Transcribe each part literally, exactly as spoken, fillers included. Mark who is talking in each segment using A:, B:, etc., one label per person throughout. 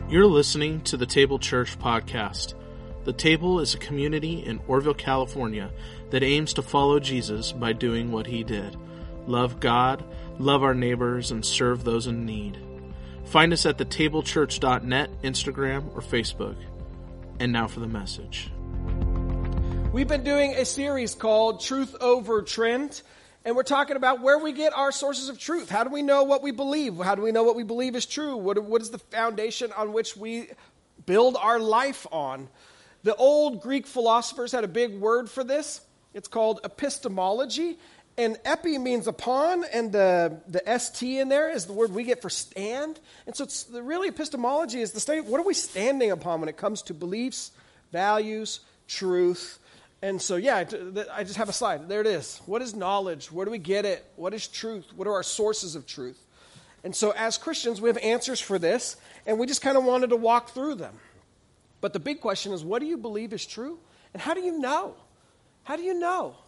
A: You're listening to the Table Church podcast. The Table is a community in Orville, California that aims to follow Jesus by doing what he did. Love God, love our neighbors, and serve those in need. Find us at the table church dot net, Instagram, or Facebook. And now for the message.
B: We've been doing a series called Truth Over Trend, and we're talking about where we get our sources of truth. How do we know what we believe? How do we know what we believe is true? What, what is the foundation on which we build our life on? The old Greek philosophers had a big word for this. It's called epistemology. And epi means upon, and the, the st in there is the word we get for stand. And so it's the, really epistemology is the state. What are we standing upon when it comes to beliefs, values, truth? And so, yeah, I just have a slide. There it is. What is knowledge? Where do we get it? What is truth? What are our sources of truth? And so as Christians, we have answers for this, and we just kind of wanted to walk through them. But the big question is, what do you believe is true? And how do you know? How do you know?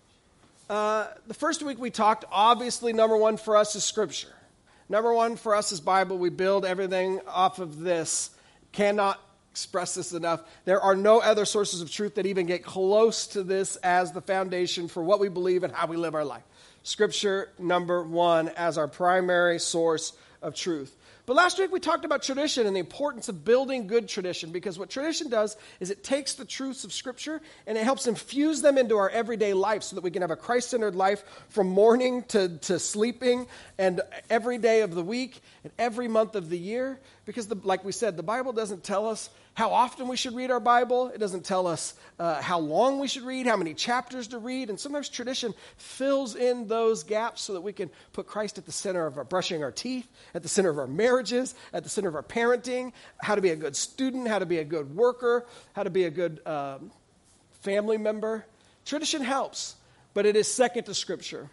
B: Uh, the first week we talked, obviously, number one for us is Scripture. Number one for us is Bible. We build everything off of this. Cannot express this enough. There are no other sources of truth that even get close to this as the foundation for what we believe and how we live our life. Scripture, number one, as our primary source of truth. But last week we talked about tradition and the importance of building good tradition, because what tradition does is it takes the truths of Scripture and it helps infuse them into our everyday life so that we can have a Christ-centered life from morning to, to sleeping and every day of the week and every month of the year. Because the, like we said, the Bible doesn't tell us how often we should read our Bible. It doesn't tell us uh, how long we should read, how many chapters to read. And sometimes tradition fills in those gaps so that we can put Christ at the center of our brushing our teeth, at the center of our marriages, at the center of our parenting, how to be a good student, how to be a good worker, how to be a good um, family member. Tradition helps, but it is second to Scripture.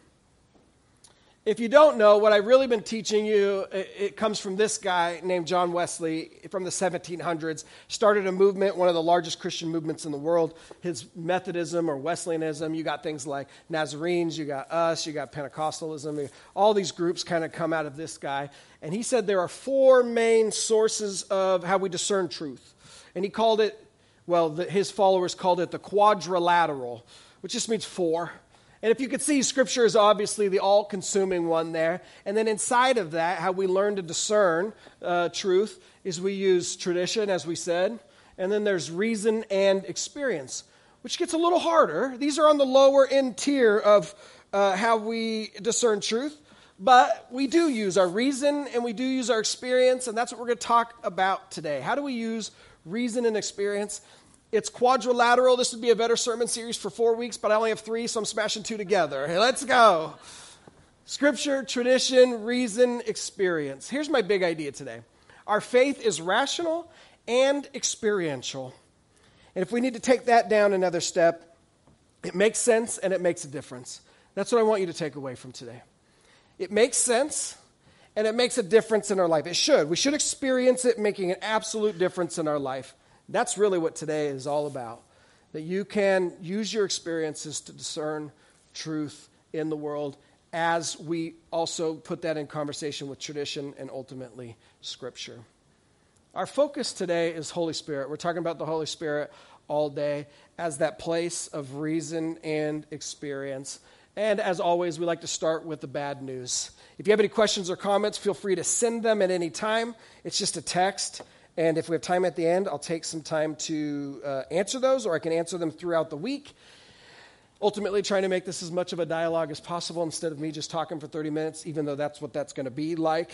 B: If you don't know, what I've really been teaching you, it, it comes from this guy named John Wesley from the seventeen hundreds. Started a movement, one of the largest Christian movements in the world. His Methodism or Wesleyanism, you got things like Nazarenes, you got us, you got Pentecostalism. All these groups kind of come out of this guy. And he said there are four main sources of how we discern truth. And he called it, well, the, his followers called it the quadrilateral, which just means four. And if you could see, Scripture is obviously the all-consuming one there. And then inside of that, how we learn to discern uh, truth is we use tradition, as we said. And then there's reason and experience, which gets a little harder. These are on the lower end tier of uh, how we discern truth. But we do use our reason and we do use our experience. And that's what we're going to talk about today. How do we use reason and experience? It's quadrilateral. This would be a better sermon series for four weeks, but I only have three, so I'm smashing two together. Hey, let's go. Scripture, tradition, reason, experience. Here's my big idea today. Our faith is rational and experiential. And if we need to take that down another step, it makes sense and it makes a difference. That's what I want you to take away from today. It makes sense and it makes a difference in our life. It should. We should experience it making an absolute difference in our life. That's really what today is all about, that you can use your experiences to discern truth in the world as we also put that in conversation with tradition and ultimately Scripture. Our focus today is Holy Spirit. We're talking about the Holy Spirit all day as that place of reason and experience. And as always, we like to start with the bad news. If you have any questions or comments, feel free to send them at any time. It's just a text. And if we have time at the end, I'll take some time to uh, answer those, or I can answer them throughout the week. Ultimately, trying to make this as much of a dialogue as possible instead of me just talking for thirty minutes, even though that's what that's going to be like.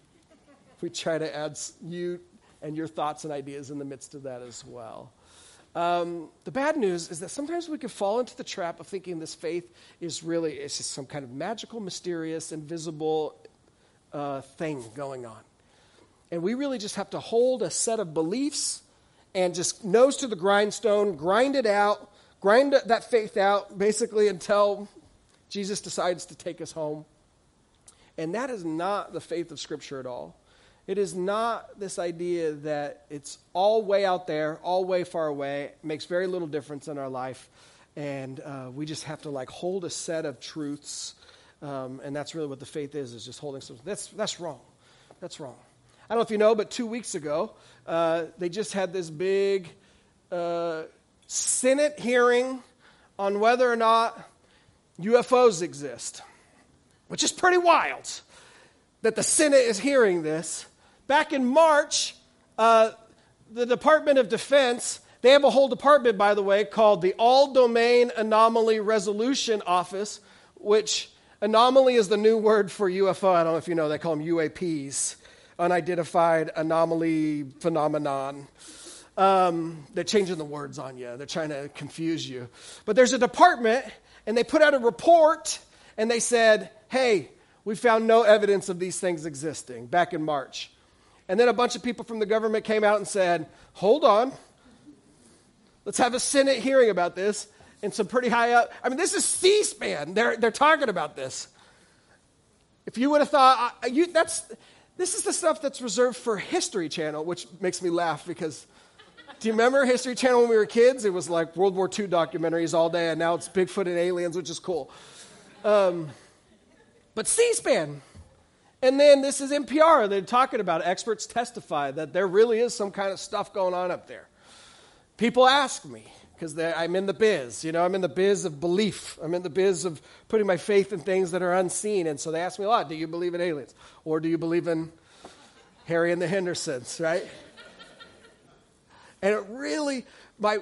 B: We try to add you and your thoughts and ideas in the midst of that as well. Um, the bad news is that sometimes we can fall into the trap of thinking this faith is really, it's just some kind of magical, mysterious, invisible uh, thing going on. And we really just have to hold a set of beliefs and just nose to the grindstone, grind it out, grind that faith out basically until Jesus decides to take us home. And that is not the faith of Scripture at all. It is not this idea that it's all way out there, all way far away, makes very little difference in our life, and uh, we just have to like hold a set of truths, um, and that's really what the faith is, is just holding something. That's, that's wrong. That's wrong. I don't know if you know, but two weeks ago, uh, they just had this big uh, Senate hearing on whether or not U F Os exist, which is pretty wild that the Senate is hearing this. Back in March, uh, the Department of Defense, they have a whole department, by the way, called the All-Domain Anomaly Resolution Office, which anomaly is the new word for U F O. I don't know if you know, they call them U A Ps. Unidentified anomaly phenomenon. Um, they're changing the words on you. They're trying to confuse you. But there's a department, and they put out a report, and they said, hey, we found no evidence of these things existing back in March. And then a bunch of people from the government came out and said, hold on. Let's have a Senate hearing about this. And some pretty high up. I mean, this is C-SPAN. They're, they're talking about this. If you would have thought, uh, you, that's... This is the stuff that's reserved for History Channel, which makes me laugh because, do you remember History Channel when we were kids? It was like World War Two documentaries all day, and now it's Bigfoot and aliens, which is cool. Um, but C-SPAN. And then this is N P R. They're talking about it. Experts testify that there really is some kind of stuff going on up there. People ask me, because I'm in the biz. You know, I'm in the biz of belief. I'm in the biz of putting my faith in things that are unseen. And so they ask me a lot, do you believe in aliens? Or do you believe in Harry and the Hendersons, right? And it really, my,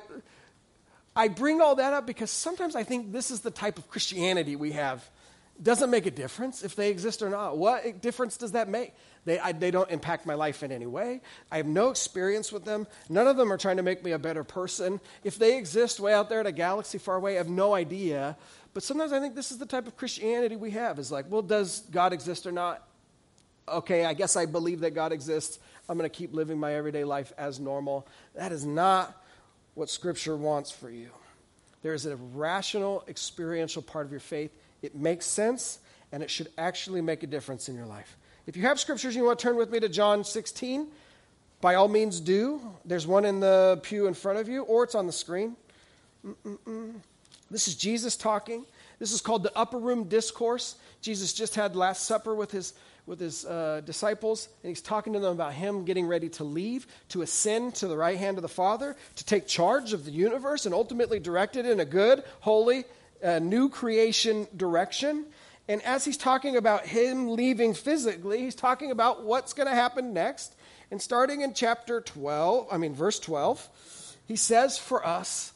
B: I bring all that up because sometimes I think this is the type of Christianity we have. It doesn't make a difference if they exist or not. What difference does that make? They, I, they don't impact my life in any way. I have no experience with them. None of them are trying to make me a better person. If they exist way out there in a galaxy far away, I have no idea. But sometimes I think this is the type of Christianity we have. Is like, well, does God exist or not? Okay, I guess I believe that God exists. I'm going to keep living my everyday life as normal. That is not what Scripture wants for you. There is a rational, experiential part of your faith. It makes sense, and it should actually make a difference in your life. If you have scriptures and you want to turn with me to John sixteen, by all means do. There's one in the pew in front of you, or it's on the screen. Mm-mm-mm. This is Jesus talking. This is called the Upper Room Discourse. Jesus just had Last Supper with his, with his uh, disciples, and he's talking to them about him getting ready to leave, to ascend to the right hand of the Father, to take charge of the universe and ultimately direct it in a good, holy, uh, new creation direction. And as he's talking about him leaving physically, he's talking about what's going to happen next. And starting in chapter twelve, I mean verse twelve, he says for us,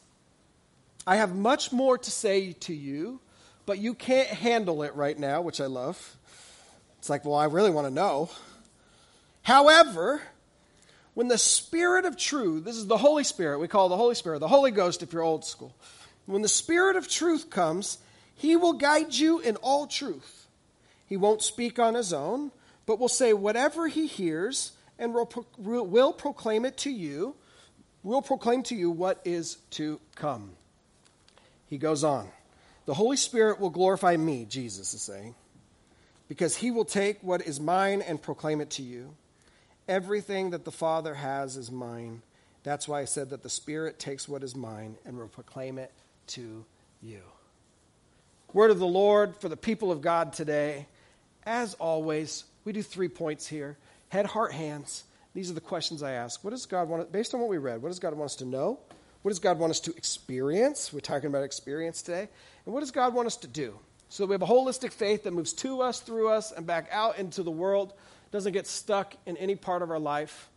B: I have much more to say to you, but you can't handle it right now, which I love. It's like, well, I really want to know. However, when the Spirit of truth, this is the Holy Spirit, we call it the Holy Spirit, the Holy Ghost if you're old school. When the Spirit of truth comes, he will guide you in all truth. He won't speak on his own, but will say whatever he hears and will, pro- will proclaim it to you, will proclaim to you what is to come. He goes on. The Holy Spirit will glorify me, Jesus is saying, because he will take what is mine and proclaim it to you. Everything that the Father has is mine. That's why I said that the Spirit takes what is mine and will proclaim it to you. Word of the Lord for the people of God today. As always, we do three points here. Head, heart, hands. These are the questions I ask. What does God want, based on what we read, what does God want us to know? What does God want us to experience? We're talking about experience today. And what does God want us to do? So that we have a holistic faith that moves to us, through us, and back out into the world. Doesn't get stuck in any part of our life.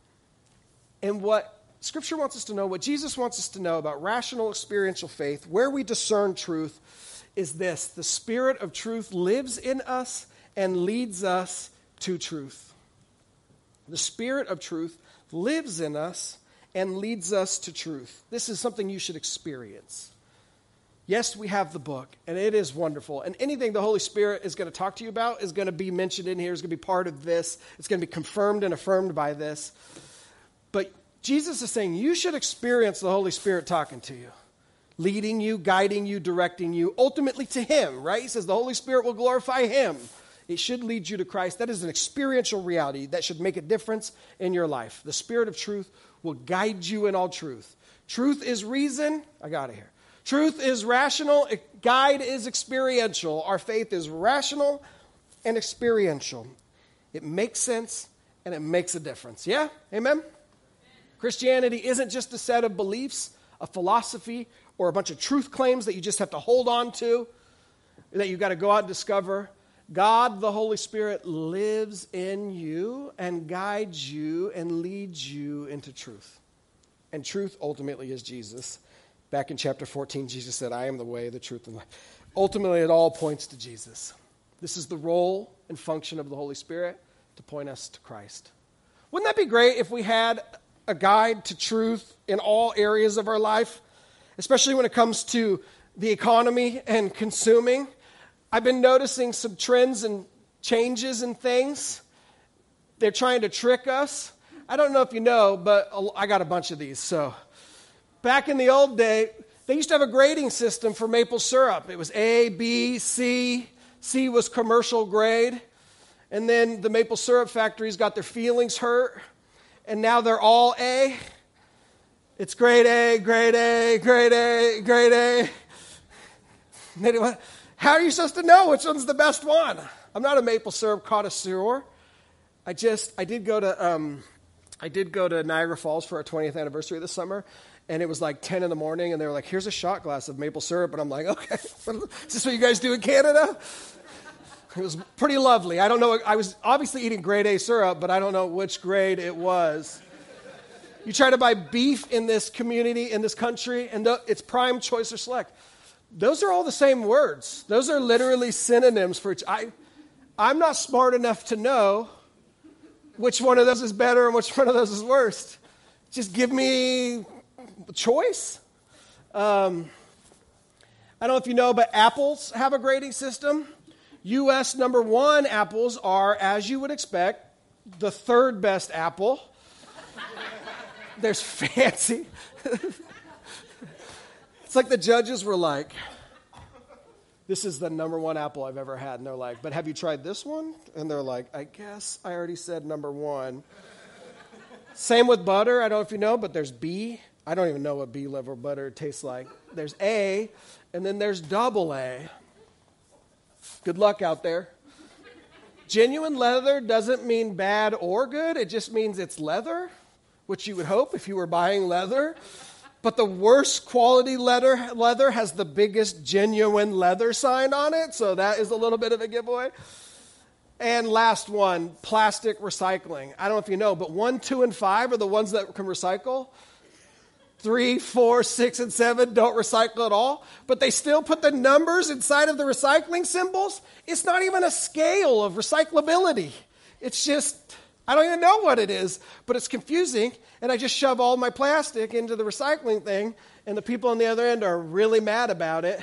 B: And what Scripture wants us to know, what Jesus wants us to know about rational experiential faith, where we discern truth, is this: the Spirit of truth lives in us and leads us to truth. The Spirit of truth lives in us and leads us to truth. This is something you should experience. Yes, we have the book, and it is wonderful. And anything the Holy Spirit is going to talk to you about is going to be mentioned in here, is going to be part of this. It's going to be confirmed and affirmed by this. But Jesus is saying you should experience the Holy Spirit talking to you, leading you, guiding you, directing you, ultimately to him, right? He says the Holy Spirit will glorify him. It should lead you to Christ. That is an experiential reality that should make a difference in your life. The Spirit of truth will guide you in all truth. Truth is reason. I got it here. Truth is rational. Guide is experiential. Our faith is rational and experiential. It makes sense and it makes a difference. Yeah? Amen? Christianity isn't just a set of beliefs, a philosophy, or a bunch of truth claims that you just have to hold on to, that you've got to go out and discover. God, the Holy Spirit, lives in you and guides you and leads you into truth. And truth ultimately is Jesus. Back in chapter fourteen, Jesus said, I am the way, the truth, and life. Ultimately, it all points to Jesus. This is the role and function of the Holy Spirit, to point us to Christ. Wouldn't that be great if we had a guide to truth in all areas of our life, especially when it comes to the economy and consuming? I've been noticing some trends and changes in things. They're trying to trick us. I don't know if you know, but I got a bunch of these. So back in the old day, they used to have a grading system for maple syrup. It was A, B, C. C was commercial grade. And then the maple syrup factories got their feelings hurt. And now they're all A. It's grade A, grade A, grade A, grade A. Anyway, how are you supposed to know which one's the best one? I'm not a maple syrup connoisseur. I just, I did go to, um, I did go to Niagara Falls for our twentieth anniversary this summer, and it was like ten in the morning, and they were like, here's a shot glass of maple syrup, and I'm like, okay, is this what you guys do in Canada? It was pretty lovely. I don't know, I was obviously eating grade A syrup, but I don't know which grade it was. You try to buy beef in this community, in this country, and the, it's prime, choice, or select. Those are all the same words. Those are literally synonyms for each. I, I'm not smart enough to know which one of those is better and which one of those is worst. Just give me a choice. Um, I don't know if you know, but apples have a grading system. U S number one apples are, as you would expect, the third best apple. There's fancy. It's like the judges were like, this is the number one apple I've ever had. And they're like, but have you tried this one? And they're like, I guess I already said number one. Same with butter. I don't know if you know, but there's B. I don't even know what bee liver butter tastes like. There's A, and then there's double A. Good luck out there. Genuine leather doesn't mean bad or good. It just means it's leather, which you would hope if you were buying leather. But the worst quality leather, leather has the biggest genuine leather sign on it, so that is a little bit of a giveaway. And last one, plastic recycling. I don't know if you know, but one, two, and five are the ones that can recycle. Three, four, six, and seven don't recycle at all, but they still put the numbers inside of the recycling symbols. It's not even a scale of recyclability. It's just, I don't even know what it is, but it's confusing, and I just shove all my plastic into the recycling thing, and the people on the other end are really mad about it.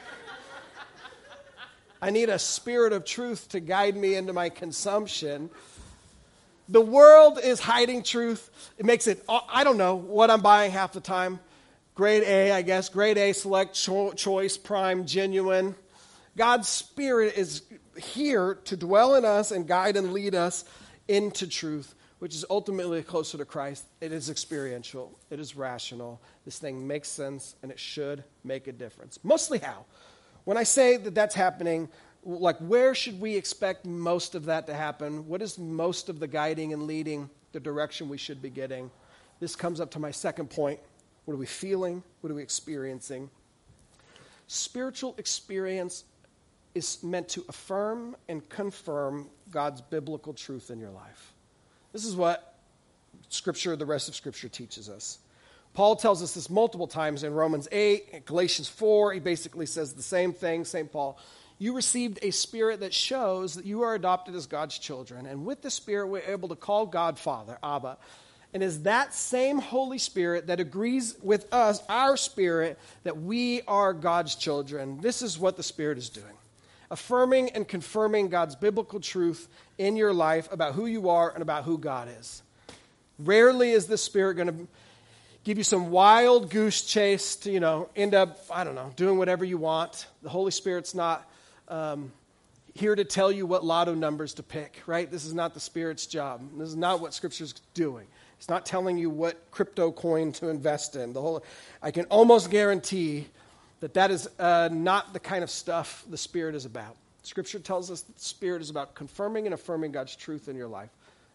B: I need a spirit of truth to guide me into my consumption. The world is hiding truth. It makes it, I don't know what I'm buying half the time. Grade A, I guess. Grade A, select, cho- choice, prime, genuine. God's Spirit is here to dwell in us and guide and lead us into truth, which is ultimately closer to Christ. It is experiential. It is rational. This thing makes sense, and it should make a difference. Mostly how? When I say that that's happening, like, where should we expect most of that to happen? What is most of the guiding and leading, the direction we should be getting? This comes up to my second point. What are we feeling? What are we experiencing? Spiritual experience is meant to affirm and confirm God's biblical truth in your life. This is what Scripture, the rest of Scripture teaches us. Paul tells us this multiple times in Romans eight, Galatians four. He basically says the same thing, Saint Paul. You received a spirit that shows that you are adopted as God's children. And with the Spirit, we're able to call God Father, Abba. And it's that same Holy Spirit that agrees with us, our spirit, that we are God's children. This is what the Spirit is doing. Affirming and confirming God's biblical truth in your life about who you are and about who God is. Rarely is the Spirit going to give you some wild goose chase to, you know, end up, I don't know, doing whatever you want. The Holy Spirit's not um, here to tell you what lotto numbers to pick, right? This is not the Spirit's job. This is not what Scripture's doing. It's not telling you what crypto coin to invest in. The whole, I can almost guarantee that that is uh, not the kind of stuff the Spirit is about. Scripture tells us that the Spirit is about confirming and affirming God's truth in your life.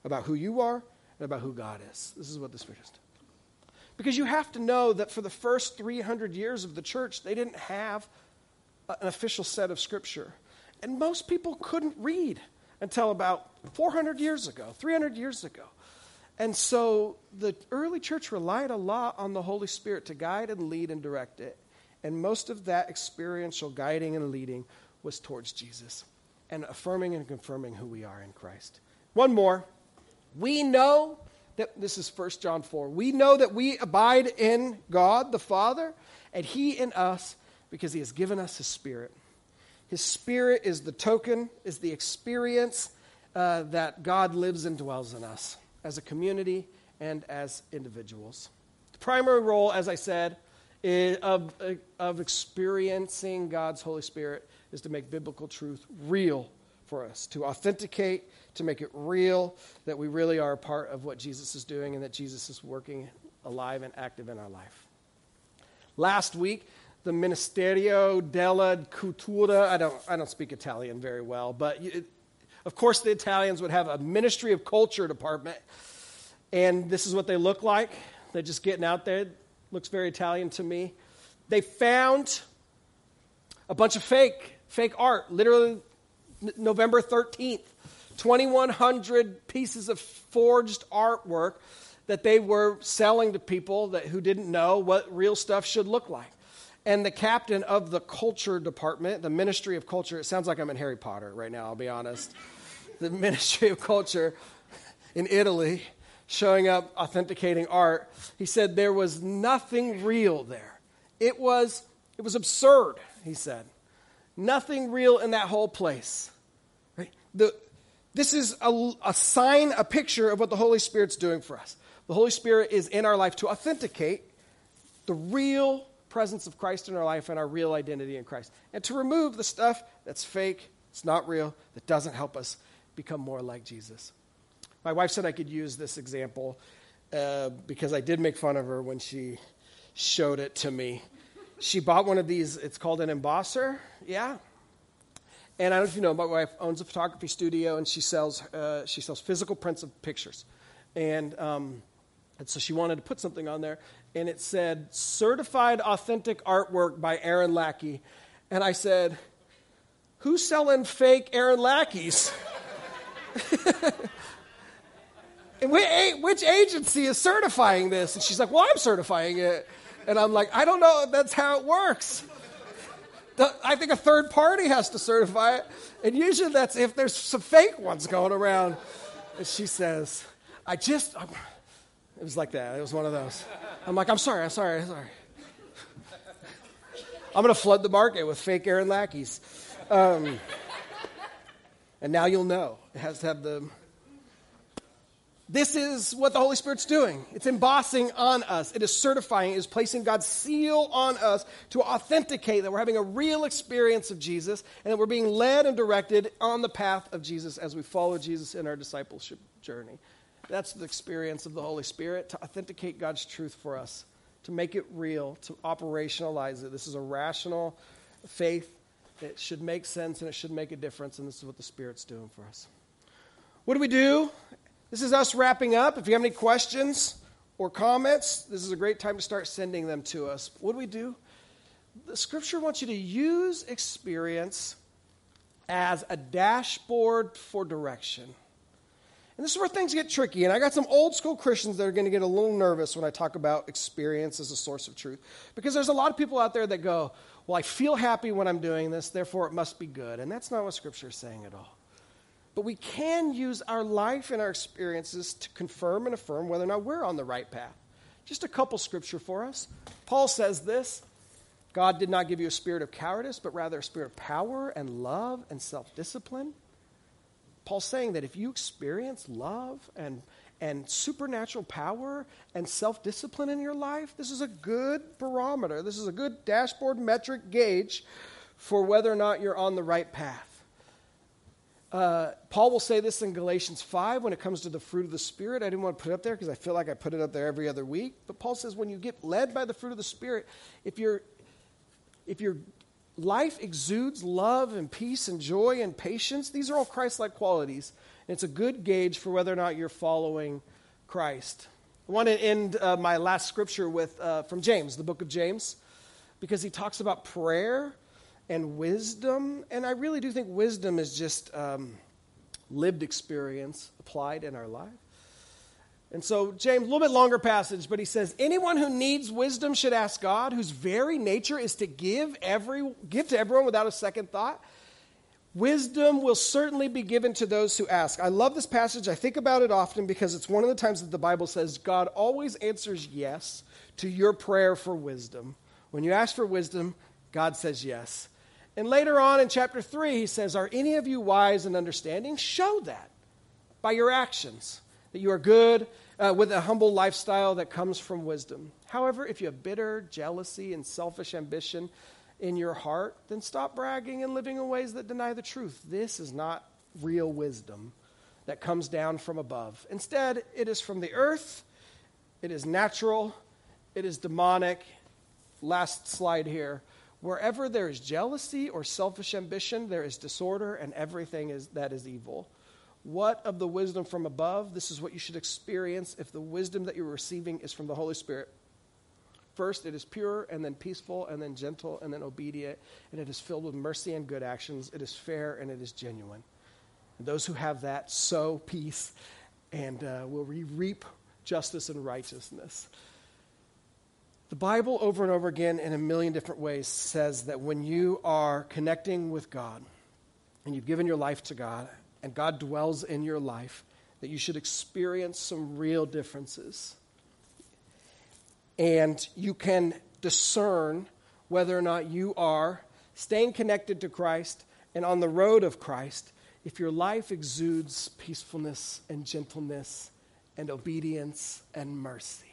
B: about who you are and about who God is. This is what the Spirit is. Because you have to know that for the first three hundred years of the church, they didn't have an official set of Scripture. And most people couldn't read until about four hundred years ago, three hundred years ago. And so the early church relied a lot on the Holy Spirit to guide and lead and direct it. And most of that experiential guiding and leading was towards Jesus and affirming and confirming who we are in Christ. One more. We know that, this is First John four, we know that we abide in God the Father and He in us because He has given us His Spirit. His Spirit is the token, is the experience uh, that God lives and dwells in us as a community and as individuals. The primary role, as I said, is of, of experiencing God's Holy Spirit is to make biblical truth real for us, to authenticate, to make it real, that we really are a part of what Jesus is doing and that Jesus is working alive and active in our life. Last week, the Ministerio della Cultura, I don't, I don't speak Italian very well, but it, of course the Italians would have a Ministry of Culture department, and this is what they look like. They're just getting out there. Looks very Italian to me. They found a bunch of fake, fake art, literally November thirteenth, twenty-one hundred pieces of forged artwork that they were selling to people that who didn't know what real stuff should look like. And the captain of the culture department, the Ministry of Culture, it sounds like I'm in Harry Potter right now, I'll be honest. The Ministry of Culture in Italy, showing up, authenticating art, he said there was nothing real there. It was, it was absurd, he said. Nothing real in that whole place. Right? The, this is a, a sign, a picture of what the Holy Spirit's doing for us. The Holy Spirit is in our life to authenticate the real presence of Christ in our life and our real identity in Christ. And to remove the stuff that's fake, it's not real, that doesn't help us become more like Jesus. My wife said I could use this example uh, because I did make fun of her when she showed it to me. She bought one of these, it's called an embosser, yeah. And I don't know if you know, my wife owns a photography studio and she sells uh, she sells physical prints of pictures. And, um, and so she wanted to put something on there. And it said, certified authentic artwork by Aaron Lackey. And I said, who's selling fake Aaron Lackeys? And which agency is certifying this? And she's like, well, I'm certifying it. And I'm like, I don't know if that's how it works. I think a third party has to certify it. And usually that's if there's some fake ones going around. And she says, I just... I'm, it was like that. It was one of those. I'm like, I'm sorry, I'm sorry, I'm sorry. I'm going to flood the market with fake Aaron Lackeys. Um, and now you'll know. It has to have the... This is what the Holy Spirit's doing. It's embossing on us. It is certifying. It is placing God's seal on us to authenticate that we're having a real experience of Jesus and that we're being led and directed on the path of Jesus as we follow Jesus in our discipleship journey. That's the experience of the Holy Spirit, to authenticate God's truth for us, to make it real, to operationalize it. This is a rational faith. It should make sense and it should make a difference, and this is what the Spirit's doing for us. What do we do? This is us wrapping up. If you have any questions or comments, this is a great time to start sending them to us. What do we do? The Scripture wants you to use experience as a dashboard for direction. And this is where things get tricky. And I got some old school Christians that are going to get a little nervous when I talk about experience as a source of truth. Because there's a lot of people out there that go, well, I feel happy when I'm doing this, therefore it must be good. And that's not what Scripture is saying at all. But we can use our life and our experiences to confirm and affirm whether or not we're on the right path. Just a couple scripture for us. Paul says this, God did not give you a spirit of cowardice, but rather a spirit of power and love and self-discipline. Paul's saying that if you experience love and, and supernatural power and self-discipline in your life, this is a good barometer. This is a good dashboard metric gauge for whether or not you're on the right path. Uh, Paul will say this in Galatians five when it comes to the fruit of the Spirit. I didn't want to put it up there because I feel like I put it up there every other week. But Paul says when you get led by the fruit of the Spirit, if you're if you're life exudes love and peace and joy and patience. These are all Christ-like qualities. And it's a good gauge for whether or not you're following Christ. I want to end uh, my last scripture with uh, from James, the book of James, because he talks about prayer and wisdom. And I really do think wisdom is just um, lived experience applied in our life. And so James, a little bit longer passage, but he says, anyone who needs wisdom should ask God, whose very nature is to give every give to everyone without a second thought. Wisdom will certainly be given to those who ask. I love this passage. I think about it often because it's one of the times that the Bible says God always answers yes to your prayer for wisdom. When you ask for wisdom, God says yes. And later on in chapter three, he says, are any of you wise and understanding? Show that by your actions, that you are good uh, with a humble lifestyle that comes from wisdom. However, if you have bitter jealousy and selfish ambition in your heart, then stop bragging and living in ways that deny the truth. This is not real wisdom that comes down from above. Instead, it is from the earth, it is natural, it is demonic. Last slide here. Wherever there is jealousy or selfish ambition, there is disorder, and everything is that is evil. What of the wisdom from above? This is what you should experience if the wisdom that you're receiving is from the Holy Spirit. First, it is pure, and then peaceful, and then gentle, and then obedient, and it is filled with mercy and good actions. It is fair, and it is genuine. And those who have that sow peace and uh, will re- reap justice and righteousness. The Bible over and over again in a million different ways says that when you are connecting with God and you've given your life to God and God dwells in your life, that you should experience some real differences. And you can discern whether or not you are staying connected to Christ and on the road of Christ if your life exudes peacefulness and gentleness and obedience and mercy.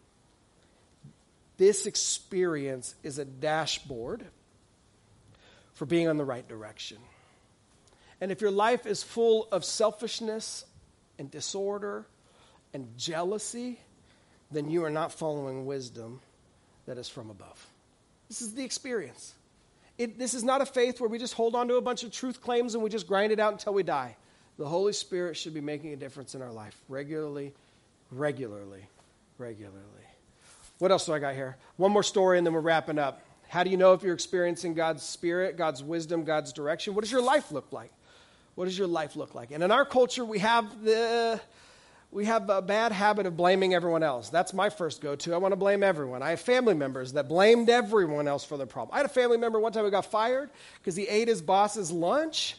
B: This experience is a dashboard for being on the right direction. And if your life is full of selfishness and disorder and jealousy, then you are not following wisdom that is from above. This is the experience. It, this is not a faith where we just hold on to a bunch of truth claims and we just grind it out until we die. The Holy Spirit should be making a difference in our life regularly, regularly, regularly. What else do I got here? One more story and then we're wrapping up. How do you know if you're experiencing God's Spirit, God's wisdom, God's direction? What does your life look like? What does your life look like? And in our culture, we have the we have a bad habit of blaming everyone else. That's my first go-to. I want to blame everyone. I have family members that blamed everyone else for their problem. I had a family member one time who got fired because he ate his boss's lunch.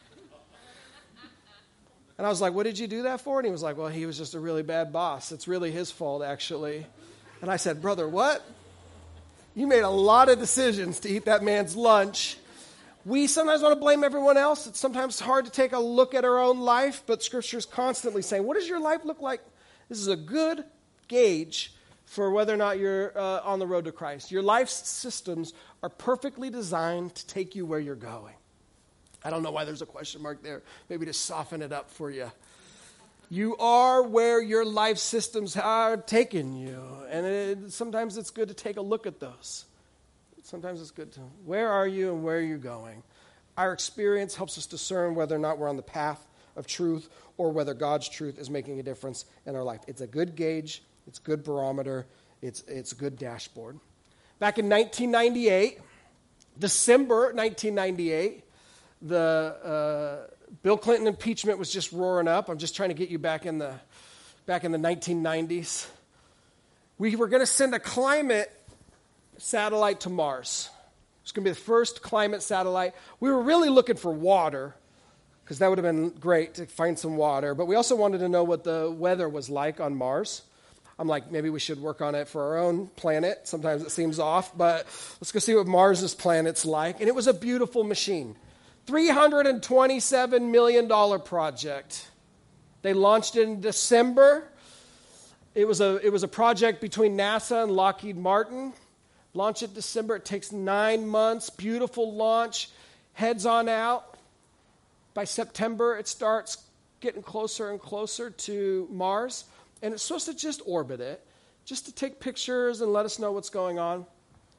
B: And I was like, what did you do that for? And he was like, well, he was just a really bad boss. It's really his fault, actually. And I said, brother, what? You made a lot of decisions to eat that man's lunch. We sometimes want to blame everyone else. It's sometimes hard to take a look at our own life, but Scripture is constantly saying, what does your life look like? This is a good gauge for whether or not you're uh, on the road to Christ. Your life systems are perfectly designed to take you where you're going. I don't know why there's a question mark there. Maybe to soften it up for you. You are where your life systems are taking you. And it, sometimes it's good to take a look at those. Sometimes it's good to, where are you and where are you going? Our experience helps us discern whether or not we're on the path of truth or whether God's truth is making a difference in our life. It's a good gauge. It's a good barometer. It's, it's a good dashboard. Back in nineteen ninety-eight, December nineteen ninety-eight, the... Uh, Bill Clinton impeachment was just roaring up. I'm just trying to get you back in the back in the nineteen nineties. We were going to send a climate satellite to Mars. It's going to be the first climate satellite. We were really looking for water because that would have been great to find some water. But we also wanted to know what the weather was like on Mars. I'm like, maybe we should work on it for our own planet. Sometimes it seems off, but let's go see what Mars's planet's like. And it was a beautiful machine. three hundred twenty-seven million dollars project. They launched it in December. It was a it was a project between NASA and Lockheed Martin. Launch it December. It takes nine months. Beautiful launch. Heads on out. By September, it starts getting closer and closer to Mars. And it's supposed to just orbit it, just to take pictures and let us know what's going on.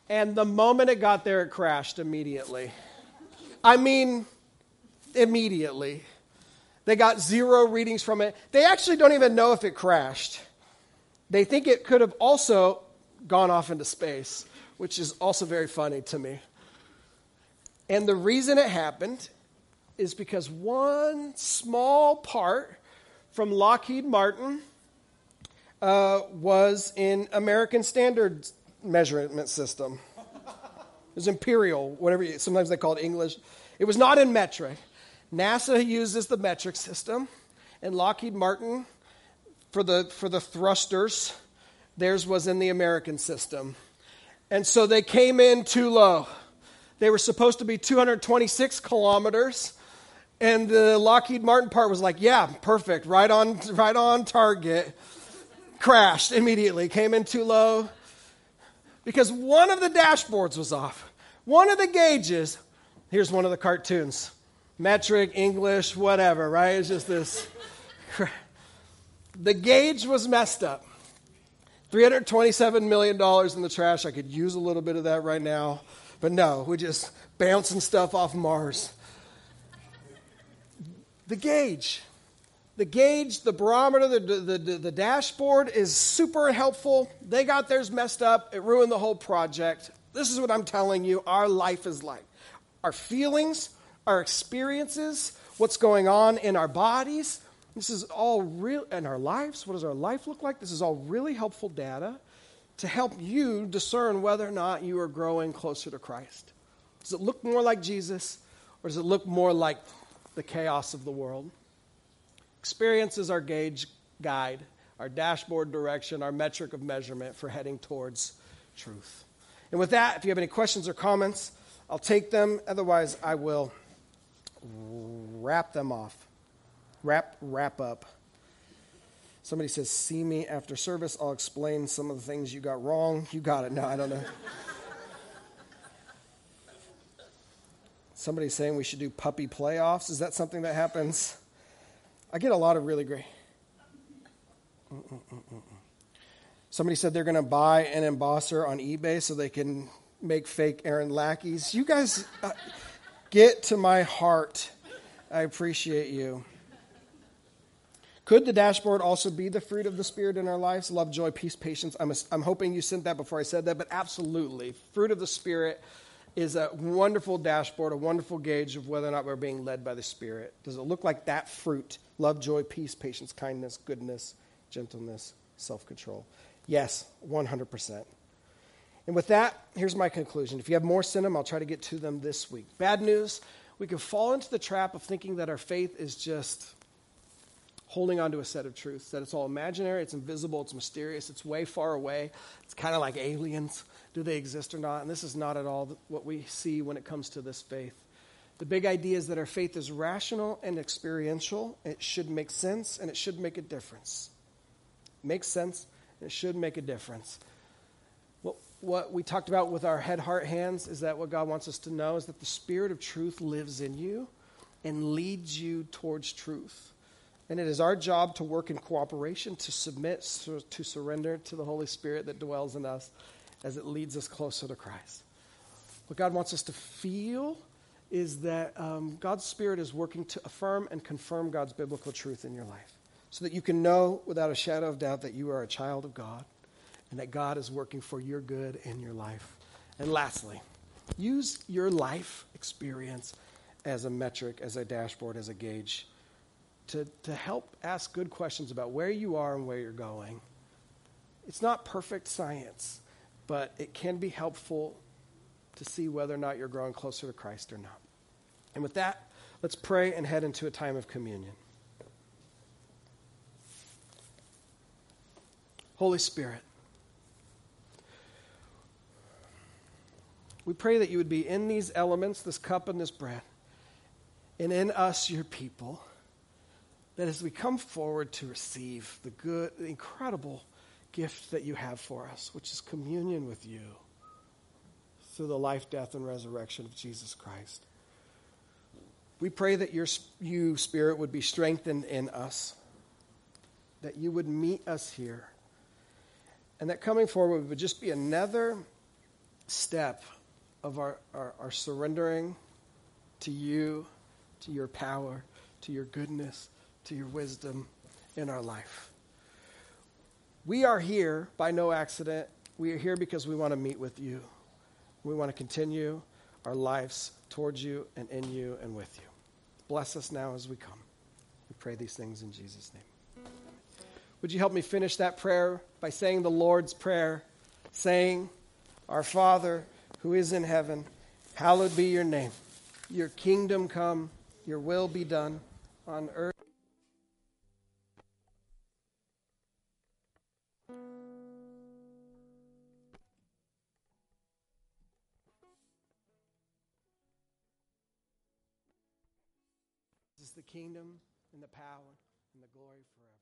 B: And the moment it got there, it crashed immediately. I mean, immediately. They got zero readings from it. They actually don't even know if it crashed. They think it could have also gone off into space, which is also very funny to me. And the reason it happened is because one small part from Lockheed Martin uh, was in American Standard measurement system. It was imperial, whatever. You, sometimes they call it English. It was not in metric. NASA uses the metric system, and Lockheed Martin, for the for the thrusters, theirs was in the American system. And so they came in too low. They were supposed to be two hundred twenty-six kilometers, and the Lockheed Martin part was like, yeah, perfect, right on, right on target. Crashed immediately, came in too low, because one of the dashboards was off. One of the gauges, here's one of the cartoons. Metric, English, whatever, right? It's just this. The gauge was messed up. three hundred twenty-seven million dollars in the trash. I could use a little bit of that right now. But no, we're just bouncing stuff off Mars. The gauge. The gauge, the barometer, the, the, the, the dashboard is super helpful. They got theirs messed up. It ruined the whole project. This is what I'm telling you our life is like. Our feelings, our experiences, what's going on in our bodies. This is all real, in our lives. What does our life look like? This is all really helpful data to help you discern whether or not you are growing closer to Christ. Does it look more like Jesus, or does it look more like the chaos of the world? Experience is our gauge guide, our dashboard direction, our metric of measurement for heading towards truth. And with that, if you have any questions or comments, I'll take them. Otherwise, I will wrap them off. Wrap, wrap up. Somebody says, see me after service. I'll explain some of the things you got wrong. You got it. No, I don't know. Somebody's saying we should do puppy playoffs. Is that something that happens? I get a lot of really great. Mm-mm-mm-mm. Somebody said they're going to buy an embosser on eBay so they can make fake Aaron Lackeys. You guys uh, get to my heart. I appreciate you. Could the dashboard also be the fruit of the Spirit in our lives? Love, joy, peace, patience. I'm, a, I'm hoping you sent that before I said that, but absolutely. Fruit of the Spirit is a wonderful dashboard, a wonderful gauge of whether or not we're being led by the Spirit. Does it look like that fruit? Love, joy, peace, patience, kindness, goodness, gentleness, self-control. Yes, one hundred percent. And with that, here's my conclusion. If you have more, send them. I'll try to get to them this week. Bad news, we can fall into the trap of thinking that our faith is just holding on to a set of truths, that it's all imaginary, it's invisible, it's mysterious, it's way far away. It's kind of like aliens. Do they exist or not? And this is not at all what we see when it comes to this faith. The big idea is that our faith is rational and experiential. It should make sense, and it should make a difference. It makes sense, and it should make a difference. What, what we talked about with our head, heart, hands is that what God wants us to know is that the Spirit of truth lives in you and leads you towards truth. And it is our job to work in cooperation, to submit, to surrender to the Holy Spirit that dwells in us as it leads us closer to Christ. What God wants us to feel is that um, God's Spirit is working to affirm and confirm God's biblical truth in your life, so that you can know without a shadow of doubt that you are a child of God and that God is working for your good in your life. And lastly, use your life experience as a metric, as a dashboard, as a gauge, to, to help ask good questions about where you are and where you're going. It's not perfect science, but it can be helpful to see whether or not you're growing closer to Christ or not. And with that, let's pray and head into a time of communion. Holy Spirit, we pray that you would be in these elements, this cup and this bread, and in us, your people, that as we come forward to receive the good, the incredible gift that you have for us, which is communion with you through the life, death, and resurrection of Jesus Christ. We pray that your you, Spirit, would be strengthened in us, that you would meet us here, and that coming forward would just be another step of our, our, our surrendering to you, to your power, to your goodness, to your wisdom in our life. We are here by no accident. We are here because we want to meet with you. We want to continue our lives towards you and in you and with you. Bless us now as we come. We pray these things in Jesus' name. Would you help me finish that prayer by saying the Lord's Prayer, saying, Our Father who is in heaven, hallowed be your name. Your kingdom come, your will be done on earth. This is the kingdom and the power and the glory forever.